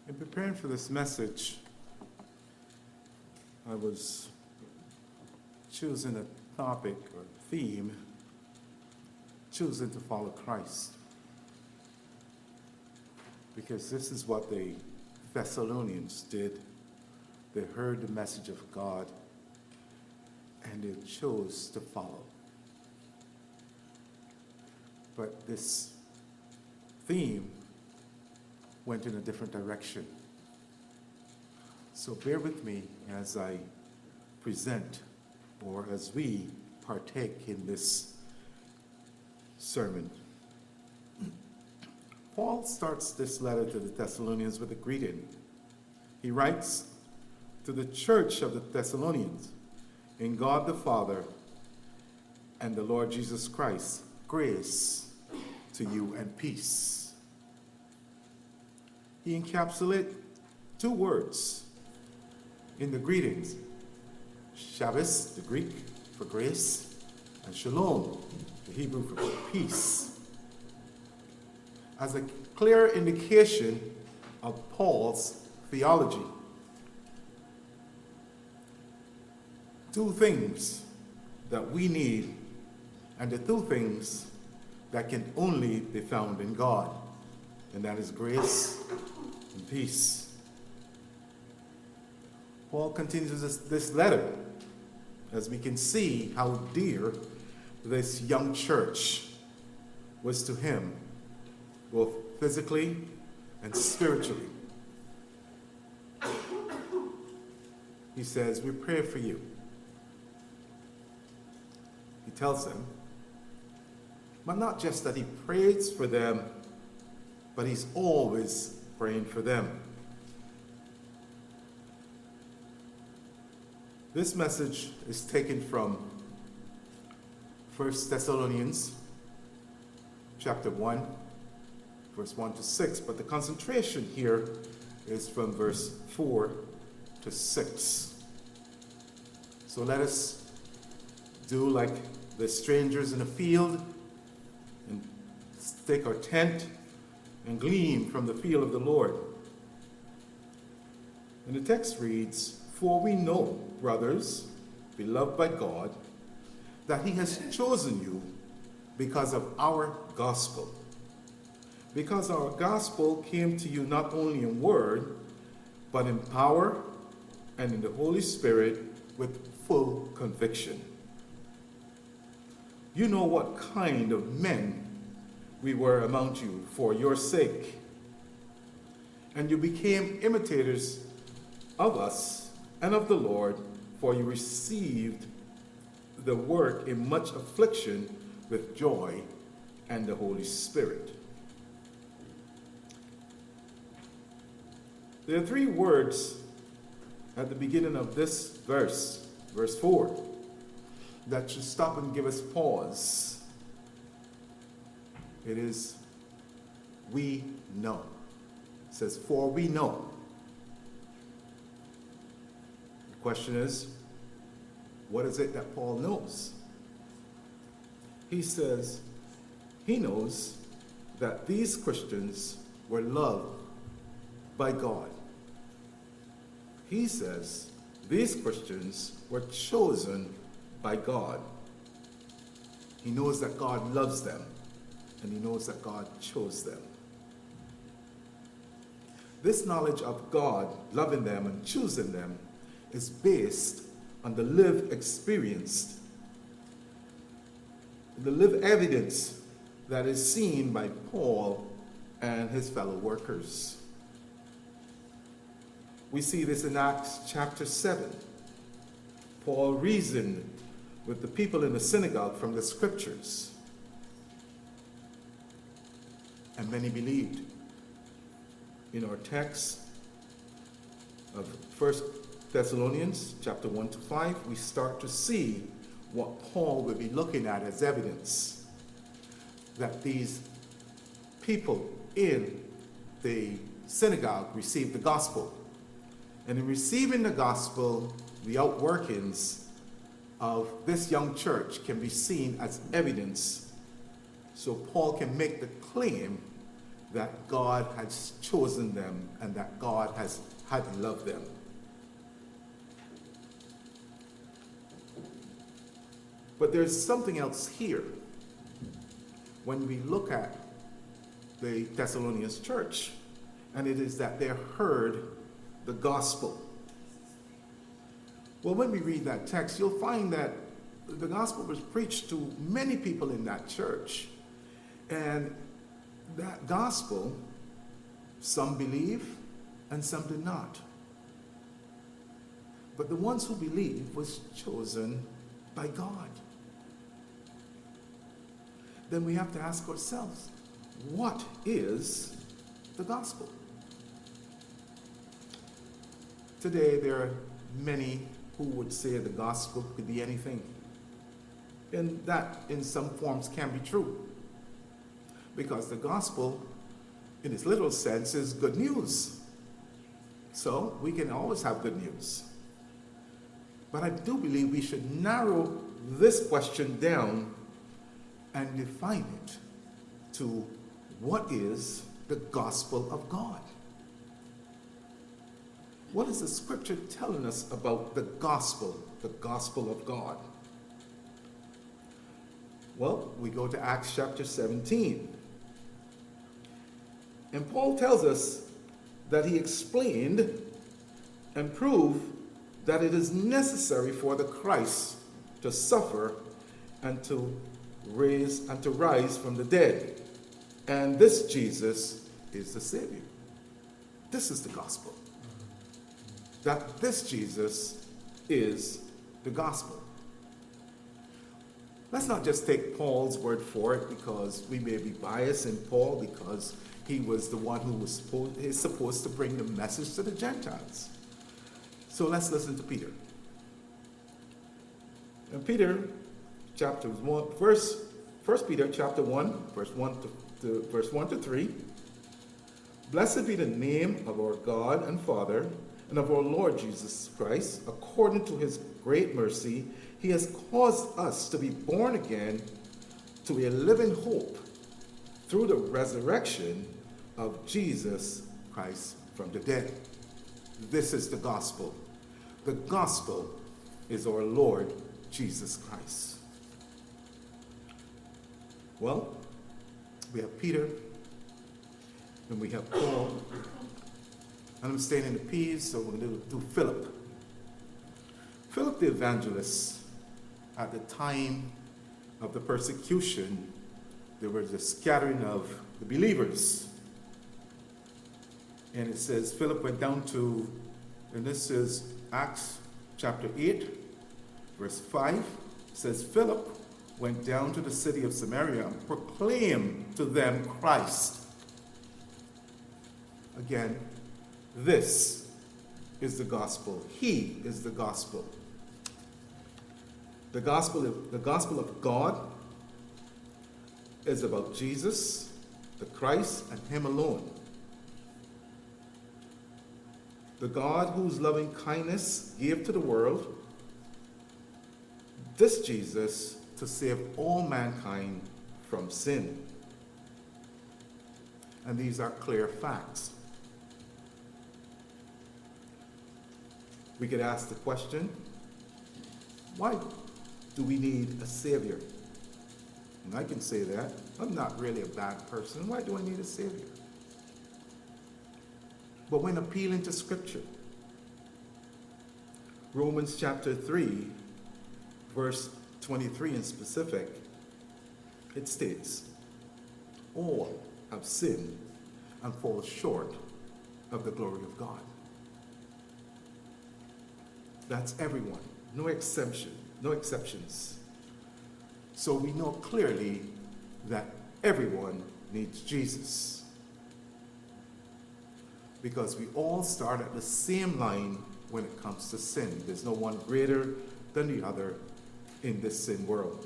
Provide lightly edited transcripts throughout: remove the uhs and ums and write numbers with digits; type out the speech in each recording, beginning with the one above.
In preparing for this message, I was choosing a topic or theme, choosing to follow Christ. Because this is what the Thessalonians did. They heard the message of God and they chose to follow. But this theme went in a different direction. So bear with me as I present, or as we partake in this sermon. Paul starts this letter to the Thessalonians with a greeting. He writes, "To the church of the Thessalonians, in God the Father and the Lord Jesus Christ, grace to you and peace." He encapsulates two words in the greetings: Shabbos, the Greek for grace, and Shalom, the Hebrew for peace, as a clear indication of Paul's theology. Two things that we need, and the two things that can only be found in God, and that is grace and peace. Paul continues this letter as we can see how dear this young church was to him, both physically and spiritually. He says, "We pray for you." He tells them, but not just that he prays for them, but he's always praying for them. This message is taken from 1 Thessalonians chapter 1, verse 1 to 6, but the concentration here is from verse 4 to 6. So let us do like the strangers in a field and stake our tent and glean from the field of the Lord. And the text reads, "For we know, brothers, beloved by God, that he has chosen you because of our gospel. Because our gospel came to you not only in word, but in power and in the Holy Spirit with full conviction. You know what kind of men we were among you for your sake, and you became imitators of us and of the Lord, for you received the work in much affliction with joy and the Holy Spirit." There are three words at the beginning of this verse, verse 4, that should stop and give us pause. It is, "we know." It says, "For we know." The question is, what is it that Paul knows? He says he knows that these Christians were loved by God. He says these Christians were chosen by God. He knows that God loves them, and he knows that God chose them. This knowledge of God loving them and choosing them is based on the lived experience, the lived evidence that is seen by Paul and his fellow workers. We see this in Acts chapter 7. Paul reasoned with the people in the synagogue from the scriptures, and many believed. In our text of 1 Thessalonians chapter 1 to 5, we start to see what Paul will be looking at as evidence that these people in the synagogue received the gospel. And in receiving the gospel, the outworkings of this young church can be seen as evidence. So Paul can make the claim that God has chosen them and that God had loved them. But there's something else here. When we look at the Thessalonians church, and it is that they heard the gospel. Well, when we read that text, you'll find that the gospel was preached to many people in that church. And that gospel, some believe and some did not. But the ones who believed was chosen by God. Then we have to ask ourselves, what is the gospel? Today, there are many who would say the gospel could be anything. And that, in some forms, can be true. Because the gospel, in its literal sense, is good news. So, we can always have good news. But I do believe we should narrow this question down and define it to what is the gospel of God? What is the scripture telling us about the gospel of God? Well, we go to Acts chapter 17. And Paul tells us that he explained and proved that it is necessary for the Christ to suffer and to rise from the dead. And this Jesus is the Savior. This is the gospel. That this Jesus is the gospel. Let's not just take Paul's word for it, because we may be biased in Paul because he was the one who is supposed to bring the message to the Gentiles. So let's listen to Peter. And Peter, chapter 1, 1 Peter chapter 1, verse 1 to 3. Blessed be the name of our God and Father, and of our Lord Jesus Christ. According to his great mercy, he has caused us to be born again to a living hope through the resurrection of Jesus Christ from the dead. This is the gospel. The gospel is our Lord Jesus Christ. Well, we have Peter, and we have Paul, and I'm staying in the P's, so we're going to do Philip. Philip the evangelist, at the time of the persecution, there was a scattering of the believers. And it says Philip went down to, and this is Acts chapter 8, verse 5. It says Philip went down to the city of Samaria and proclaimed to them Christ. Again, this is the gospel. He is the gospel. The gospel of God is about Jesus, the Christ, and him alone. The God whose loving kindness gave to the world this Jesus to save all mankind from sin. And these are clear facts. We could ask the question, why do we need a Savior? And I can say that. I'm not really a bad person. Why do I need a Savior? But when appealing to Scripture, Romans chapter 3, verse 23 in specific, it states, all have sinned and fall short of the glory of God. That's everyone, no exceptions. So we know clearly that everyone needs Jesus, because we all start at the same line when it comes to sin. There's no one greater than the other in this sin world.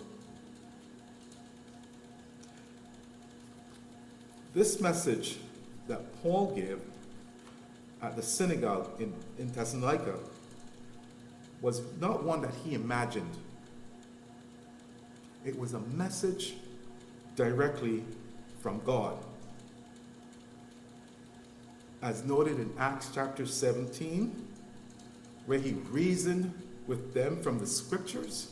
This message that Paul gave at the synagogue in Thessalonica was not one that he imagined. It was a message directly from God. as noted in Acts chapter 17, where he reasoned with them from the scriptures,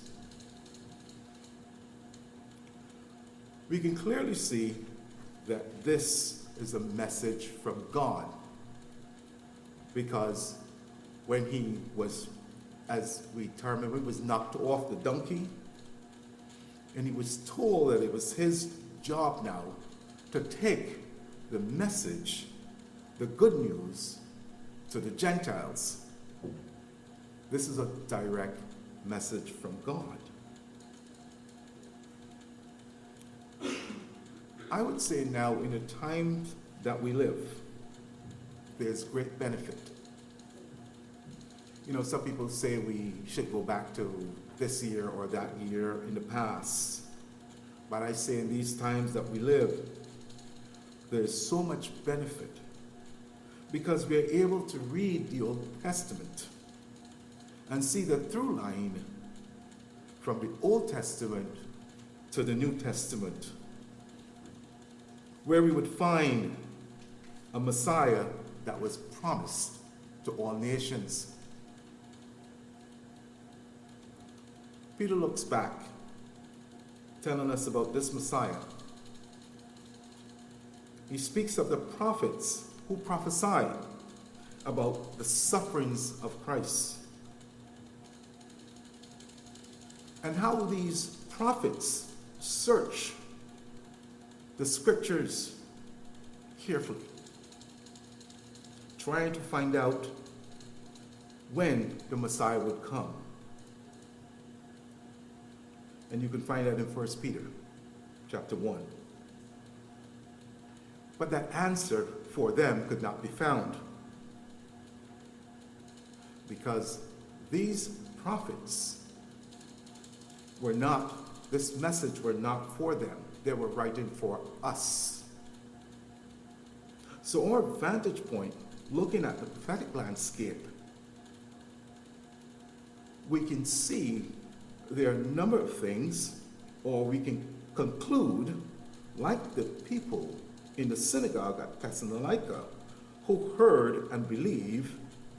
we can clearly see that this is a message from God. Because when he was, as we term it, he was knocked off the donkey, and he was told that it was his job now to take the message, the good news, to the Gentiles. This is a direct message from God. I would say now, in the time that we live, there's great benefit. You know, some people say we should go back to this year or that year in the past. But I say in these times that we live, there's so much benefit because we're able to read the Old Testament and see the through line from the Old Testament to the New Testament, where we would find a Messiah that was promised to all nations. Peter looks back, telling us about this Messiah. He speaks of the prophets who prophesied about the sufferings of Christ, and how these prophets search the scriptures carefully, trying to find out when the Messiah would come. And you can find that in 1 Peter chapter 1. But that answer for them could not be found, because these prophets were not, this message were not for them. They were writing for us. So our vantage point, looking at the prophetic landscape, we can see there are a number of things, or we can conclude, like the people in the synagogue at Thessalonica, who heard and believed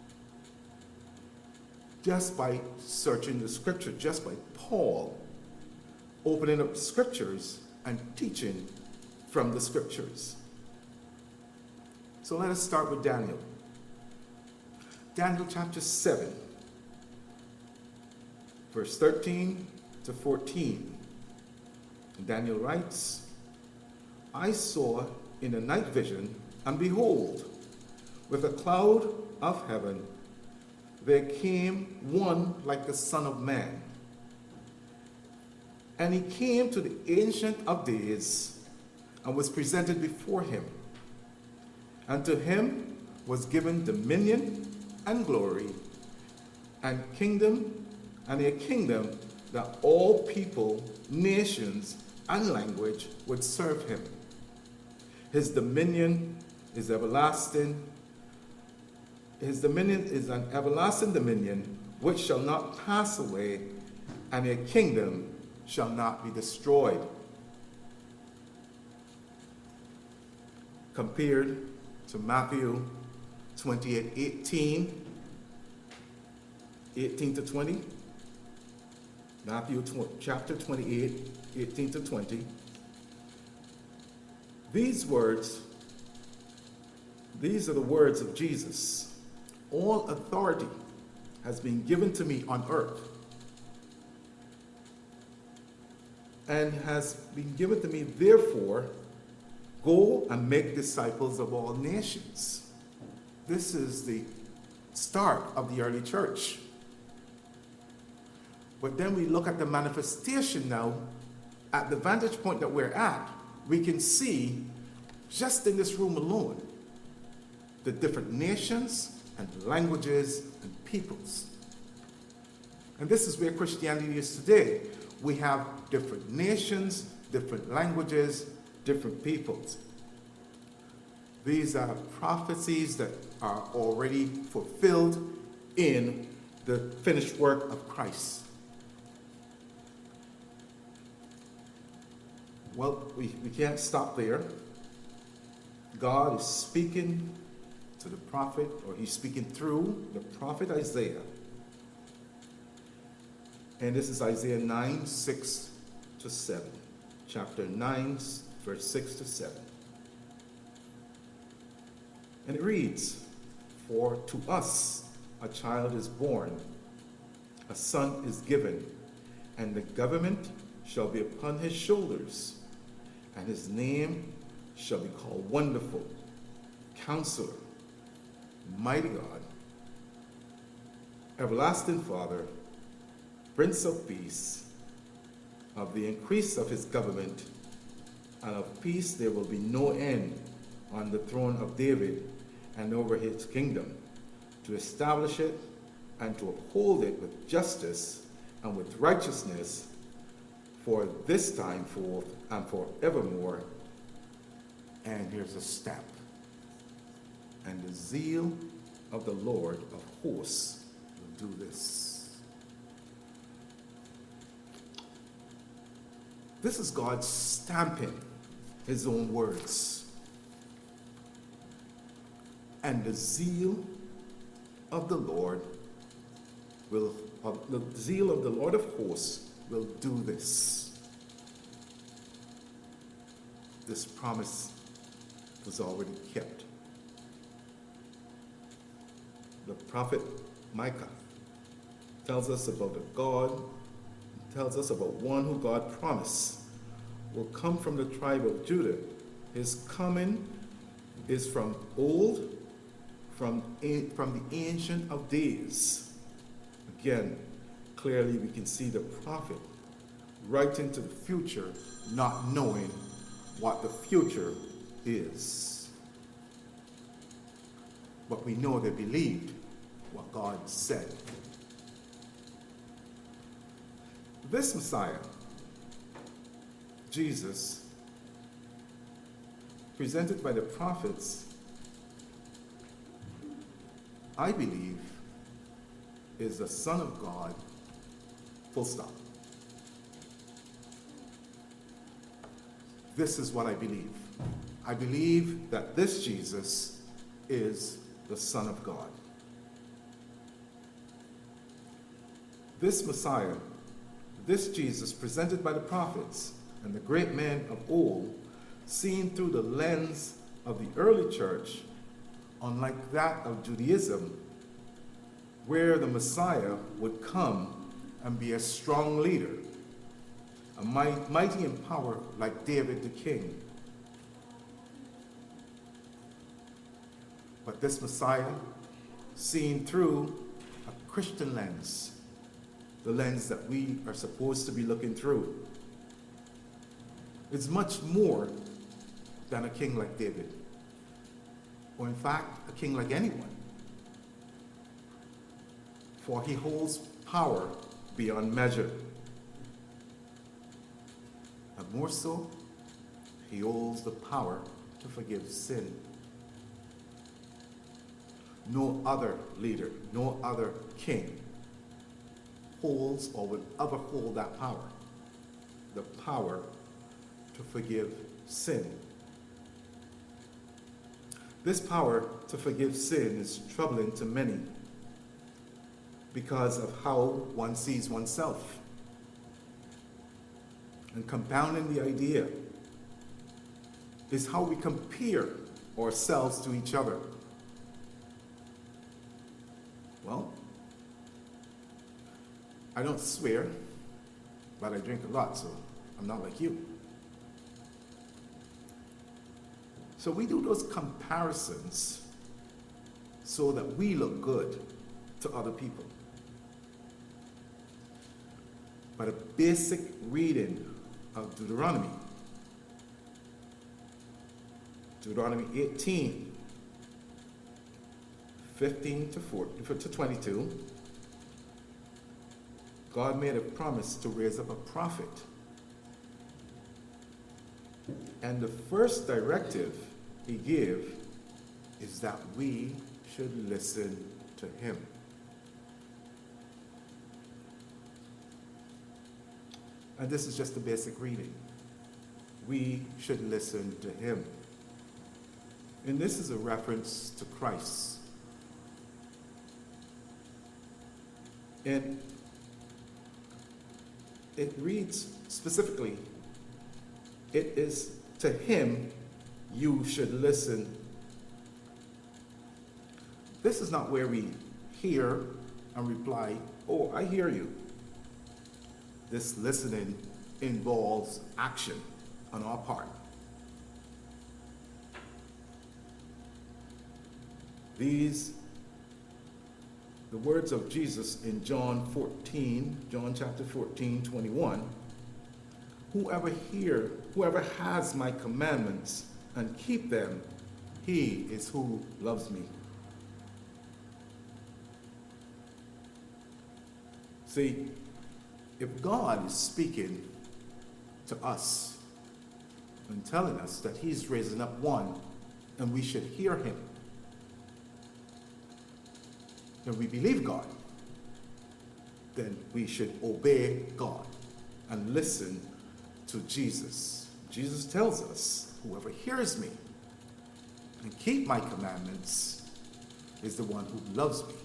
just by searching the scripture, just by Paul opening up the scriptures and teaching from the scriptures. So let us start with Daniel. Daniel chapter 7, verse 13 to 14. And Daniel writes, I saw in a night vision, and behold, with a cloud of heaven, there came one like the Son of Man. And he came to the Ancient of Days and was presented before him. And to him was given dominion and glory and kingdom, and a kingdom that all people, nations, and language would serve him. His dominion is everlasting. His dominion is an everlasting dominion which shall not pass away, and a kingdom shall not be destroyed. Compared to Matthew 28:18 to 20. Matthew chapter 28, 18 to 20. These are the words of Jesus. All authority has been given to me on earth and has been given to me, therefore, go and make disciples of all nations. This is the start of the early church. But then we look at the manifestation now, at the vantage point that we're at, we can see, just in this room alone, the different nations and languages and peoples. And this is where Christianity is today. We have different nations, different languages, different peoples. These are prophecies that are already fulfilled in the finished work of Christ. Well, we can't stop there. God is speaking to the prophet, or he's speaking through the prophet Isaiah. And this is Isaiah 9, 6 to 7. Chapter 9, verse 6 to 7. And it reads, "For to us a child is born, a son is given, and the government shall be upon his shoulders, and his name shall be called Wonderful, Counselor, Mighty God, Everlasting Father, Prince of Peace. Of the increase of his government and of peace there will be no end on the throne of David and over his kingdom, to establish it and to uphold it with justice and with righteousness for this time forth and forevermore." And here's a step. "And the zeal of the Lord of hosts will do this." This is God stamping his own words. "And the zeal of the Lord the zeal of the Lord of hosts will do this." This promise was already kept. The prophet Micah tells us about one who God promised will come from the tribe of Judah. His coming is from the Ancient of Days. Again, clearly we can see the prophet right into the future, not knowing what the future is. But we know they believed what God said. This Messiah, Jesus, presented by the prophets, I believe, is the Son of God, full stop. This is what I believe. I believe that this Jesus is the Son of God. This Messiah, this Jesus presented by the prophets and the great men of old, seen through the lens of the early church, unlike that of Judaism, where the Messiah would come and be a strong leader, a mighty in power like David the king. But this Messiah, seen through a Christian lens, the lens that we are supposed to be looking through, is much more than a king like David, or in fact, a king like anyone. For he holds power beyond measure. And more so, he holds the power to forgive sin. No other leader, no other king holds or will ever hold that power. The power to forgive sin. This power to forgive sin is troubling to many because of how one sees oneself. And compounding the idea is how we compare ourselves to each other. Well, I don't swear, but I drink a lot, so I'm not like you. So we do those comparisons so that we look good to other people. But a basic reading of Deuteronomy 18, 15 to 22, God made a promise to raise up a prophet. And the first directive he gave is that we should listen to him. And this is just the basic reading. We should listen to him. And this is a reference to Christ. And it reads specifically, it is to him you should listen. This is not where we hear and reply, oh, I hear you. This listening involves action on our part. The words of Jesus in John chapter 14, 21, whoever has my commandments and keep them, he is who loves me. See, if God is speaking to us and telling us that he's raising up one and we should hear him, and we believe God, then we should obey God and listen to Jesus. Jesus tells us, whoever hears me and keep my commandments is the one who loves me.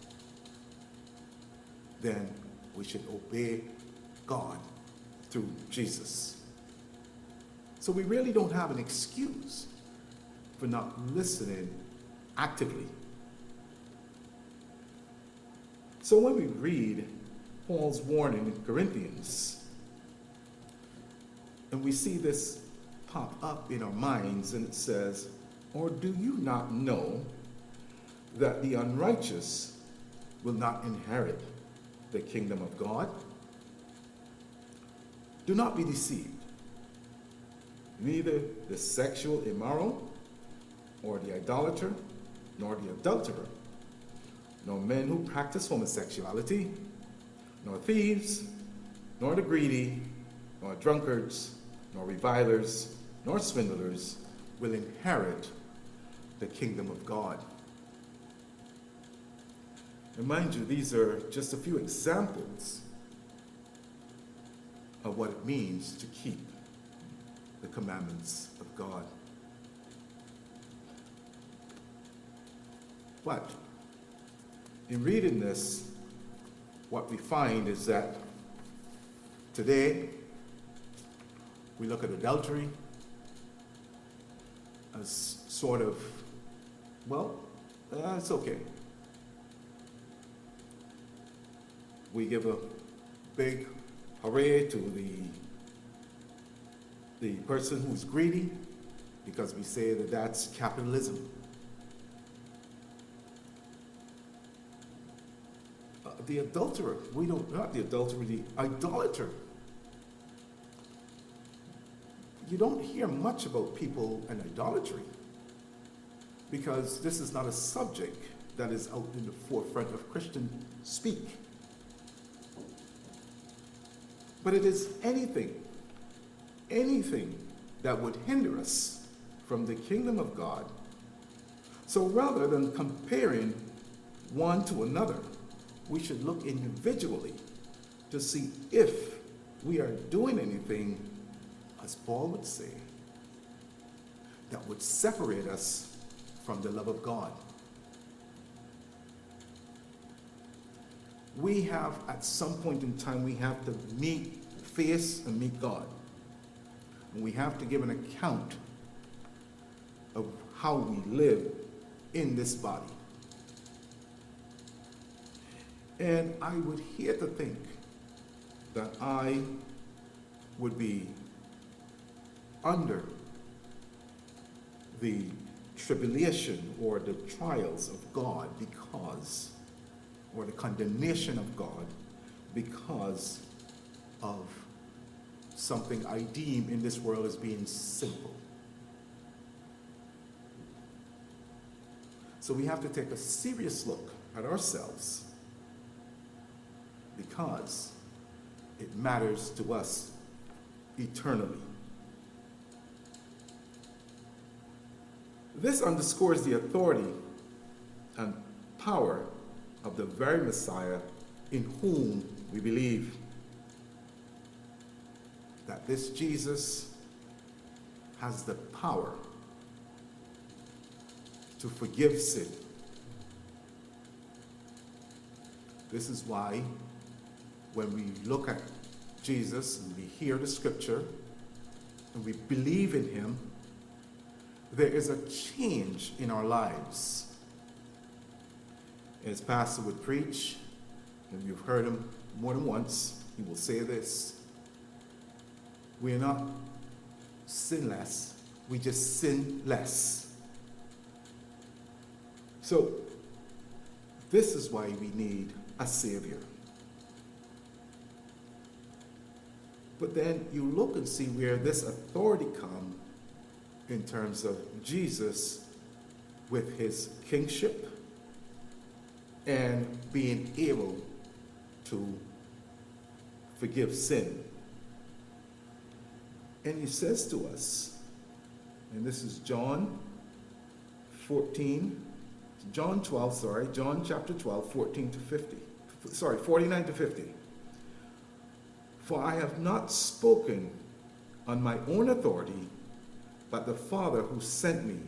Then we should obey God through Jesus. So we really don't have an excuse for not listening actively. So when we read Paul's warning in Corinthians, and we see this pop up in our minds, and it says, or do you not know that the unrighteous will not inherit the kingdom of God? Do not be deceived. Neither the sexual immoral, or the idolater, nor the adulterer, nor men who practice homosexuality, nor thieves, nor the greedy, nor drunkards, nor revilers, nor swindlers will inherit the kingdom of God. And mind you, these are just a few examples of what it means to keep the commandments of God. But in reading this, what we find is that today we look at adultery as sort of, well, it's okay. We give a big hooray to the person who's greedy because we say that that's capitalism. The adulterer, not the adulterer, the idolater. You don't hear much about people and idolatry because this is not a subject that is out in the forefront of Christian speak. But it is anything that would hinder us from the kingdom of God. So rather than comparing one to another, we should look individually to see if we are doing anything, as Paul would say, that would separate us from the love of God. We have, at some point in time, we have to face and meet God. And we have to give an account of how we live in this body. And I would hate to think that I would be under the tribulation or the trials of God because, or the condemnation of God because of something I deem in this world as being simple. So we have to take a serious look at ourselves because it matters to us eternally. This underscores the authority and power of the very Messiah in whom we believe. That this Jesus has the power to forgive sin. This is why when we look at Jesus and we hear the scripture and we believe in him, there is a change in our lives. As Pastor would preach, and you've heard him more than once, he will say this: we are not sinless, we just sin less. So, this is why we need a Savior. But then you look and see where this authority comes in terms of Jesus with his kingship and being able to forgive sin. And he says to us, and this is John chapter 12, 49 to 50. For I have not spoken on my own authority, but the Father who sent me.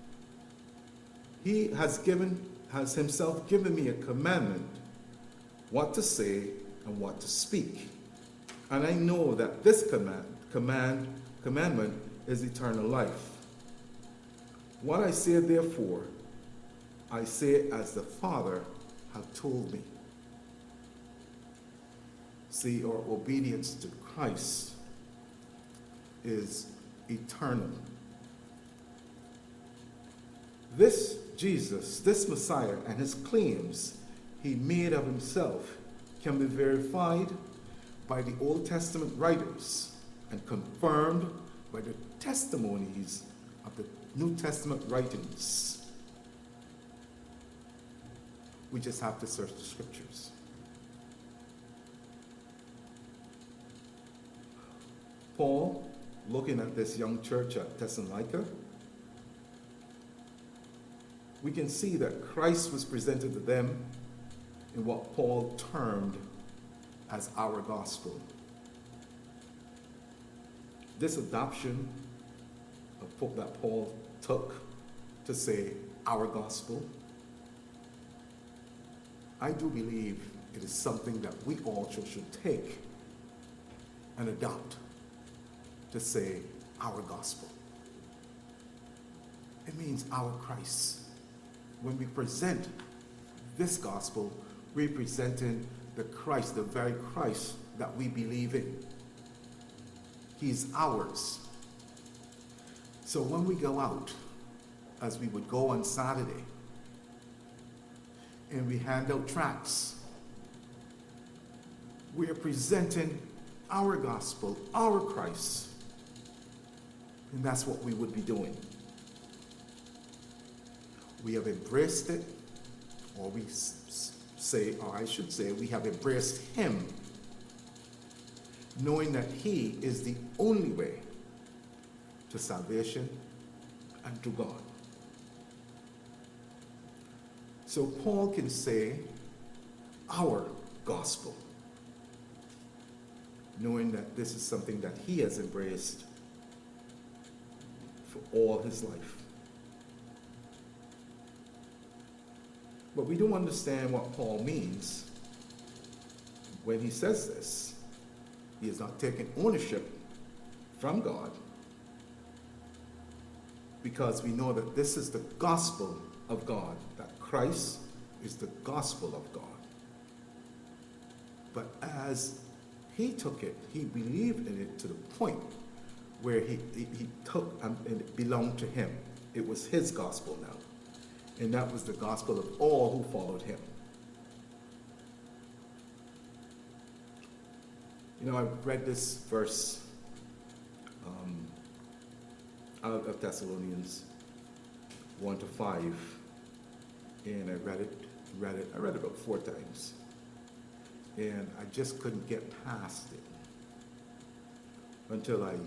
He has himself given me a commandment, what to say and what to speak. And I know that this commandment is eternal life. What I say therefore, I say as the Father hath told me. See, our obedience to Christ is eternal. This Jesus, this Messiah, and his claims he made of himself can be verified by the Old Testament writers and confirmed by the testimonies of the New Testament writings. We just have to search the scriptures. Paul, looking at this young church at Thessalonica, we can see that Christ was presented to them in what Paul termed as our gospel. This adoption that Paul took to say our gospel, I do believe it is something that we all should take and adopt to say our gospel. It means our Christ. When we present this gospel, we're presenting the Christ, the very Christ that we believe in. He's ours. So when we go out, as we would go on Saturday, and we hand out tracts, we are presenting our gospel, our Christ. And that's what we would be doing. We have embraced it, or we say, or I should say, we have embraced him, knowing that he is the only way to salvation and to God. So Paul can say our gospel, knowing that this is something that he has embraced for all his life. But we don't understand what Paul means when he says this. He is not taking ownership from God, because we know that this is the gospel of God, that Christ is the gospel of God. But as he took it, he believed in it to the point where he took and it belonged to him. It was his gospel now. And that was the gospel of all who followed him. You know, I read this verse out of Thessalonians 1-5, and I read it about 4 times, and I just couldn't get past it until I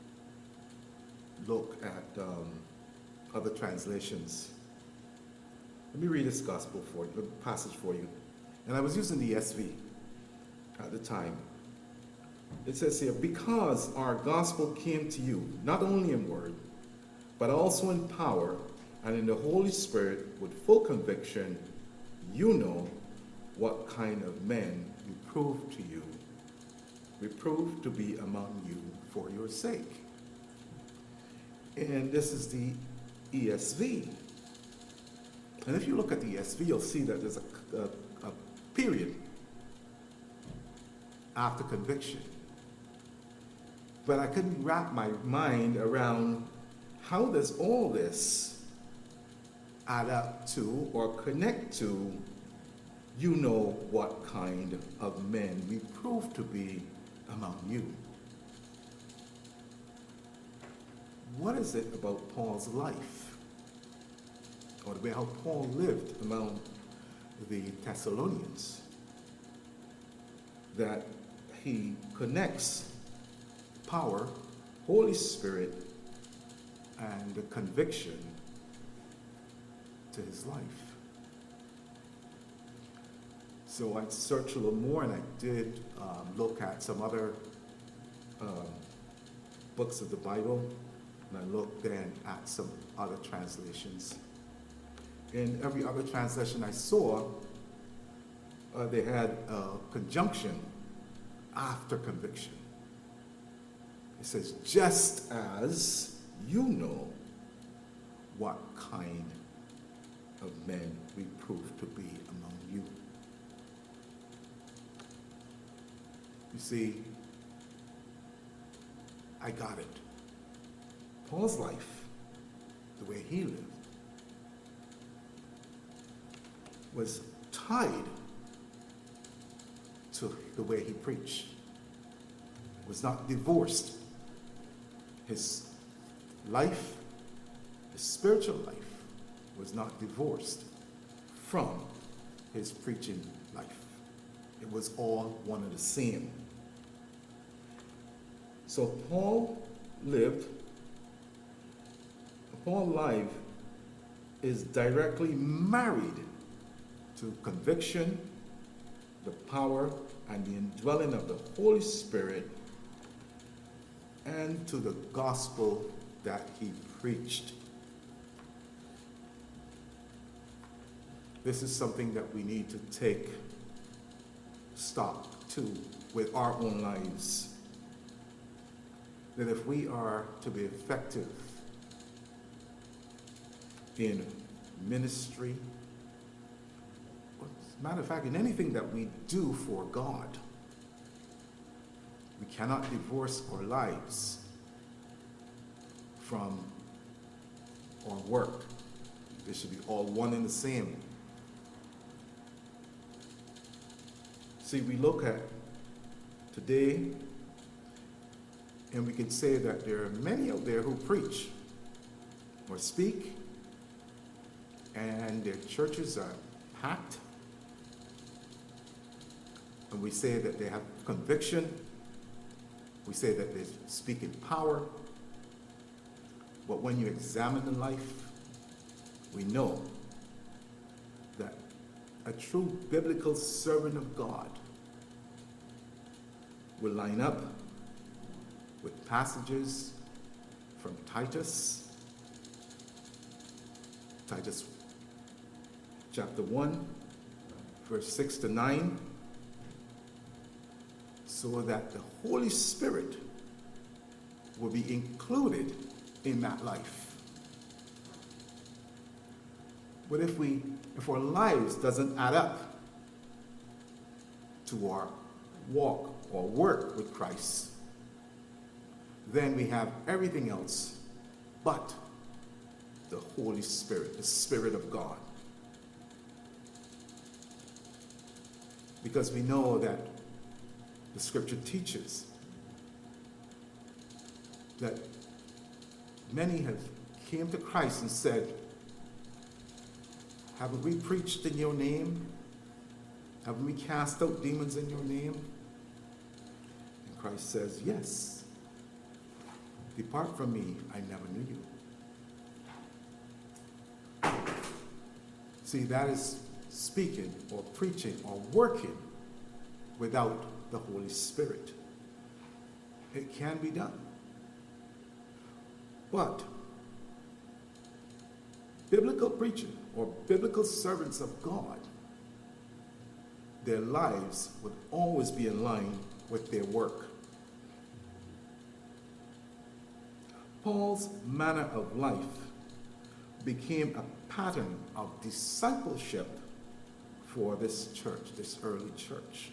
looked at other translations. Let me read this gospel for you, the passage for you. And I was using the ESV at the time. It says here, because our gospel came to you, not only in word, but also in power, and in the Holy Spirit with full conviction, you know what kind of men we prove to be among you for your sake. And this is the ESV. And if you look at the ESV, you'll see that there's a period after conviction. But I couldn't wrap my mind around how does all this add up to or connect to, you know what kind of men we prove to be among you. What is it about Paul's life, or the way how Paul lived among the Thessalonians, that he connects power, Holy Spirit, and the conviction to his life? So I searched a little more, and I did look at some other books of the Bible, and I looked then at some other translations. In every other translation I saw, they had a conjunction after conviction. It says, just as you know what kind of men we prove to be among you. You see, I got it. Paul's life, the way he lived, was tied to the way he preached. It was not divorced. His life, his spiritual life, was not divorced from his preaching life. It was all one and the same. So Paul's life is directly married to conviction, the power and the indwelling of the Holy Spirit, and to the gospel that he preached. This is something that we need to take stock to with our own lives. That if we are to be effective in ministry, as a matter of fact, in anything that we do for God, we cannot divorce our lives from our work. They should be all one and the same. See, we look at today, and we can say that there are many out there who preach or speak, and their churches are packed. And we say that they have conviction. We say that they speak in power. But when you examine the life, we know that a true biblical servant of God will line up with passages from Titus chapter 1, verse 6 to 9, so that the Holy Spirit will be included in that life. But if our lives doesn't add up to our walk or work with Christ, then we have everything else but the Holy Spirit, the Spirit of God. Because we know that the scripture teaches that many have came to Christ and said, haven't we preached in your name? Haven't we cast out demons in your name? And Christ says, yes. Depart from me, I never knew you. See, that is speaking or preaching or working without the Holy Spirit. It can be done. But biblical preacher or biblical servants of God, their lives would always be in line with their work. Paul's manner of life became a pattern of discipleship for this church, this early church.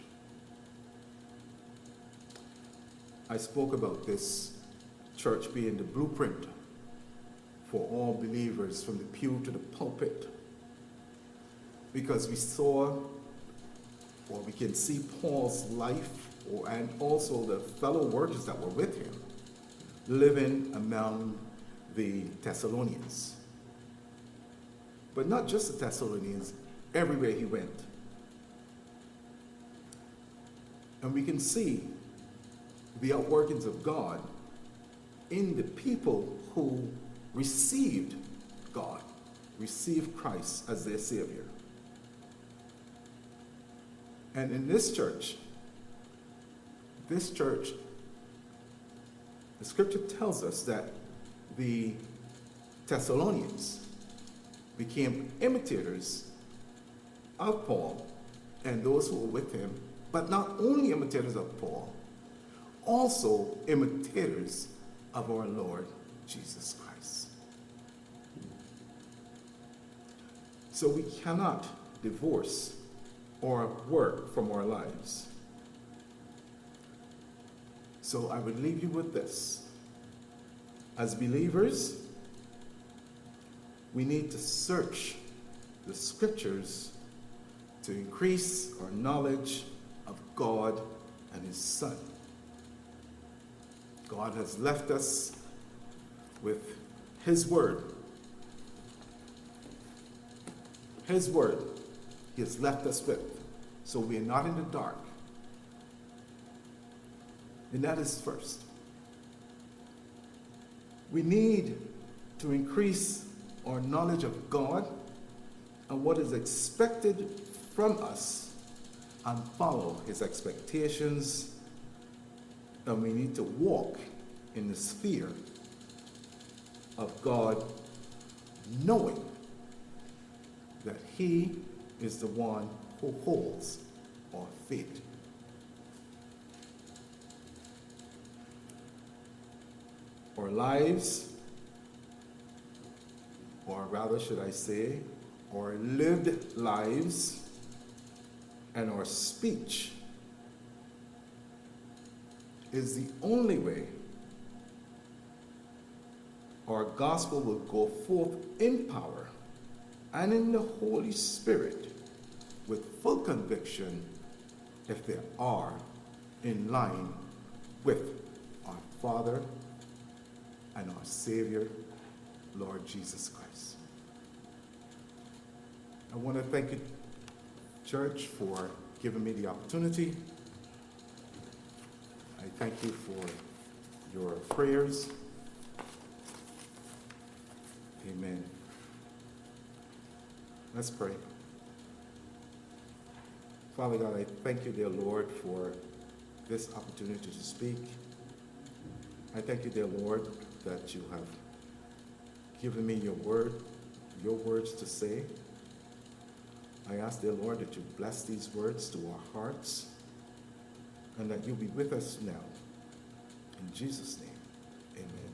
I spoke about this church being the blueprint for all believers from the pew to the pulpit, because we saw, or we can see Paul's life, and also the fellow workers that were with him, living among the Thessalonians. But not just the Thessalonians, everywhere he went. And we can see the outworkings of God in the people who received God, received Christ as their Savior. And in this church, the scripture tells us that the Thessalonians became imitators of Paul and those who were with him, but not only imitators of Paul, also imitators of our Lord Jesus Christ. So we cannot divorce our work from our lives. So I would leave you with this. As believers, we need to search the scriptures to increase our knowledge of God and his Son. God has left us with his word. His word he has left us with. So we are not in the dark. And that is first. We need to increase our knowledge of God and what is expected from us and follow his expectations. And we need to walk in the sphere of God, knowing that he is the one who holds our fate. Our lives, or rather should I say, our lived lives and our speech is the only way our gospel will go forth in power and in the Holy Spirit with full conviction if they are in line with our Father and our Savior, Lord Jesus Christ. I want to thank you, church, for giving me the opportunity. I thank you for your prayers. Amen. Let's pray. Father God, I thank you, dear Lord, for this opportunity to speak. I thank you, dear Lord, that you have given me your word, your words to say. I ask, dear Lord, that you bless these words to our hearts and that you be with us now. In Jesus' name, amen.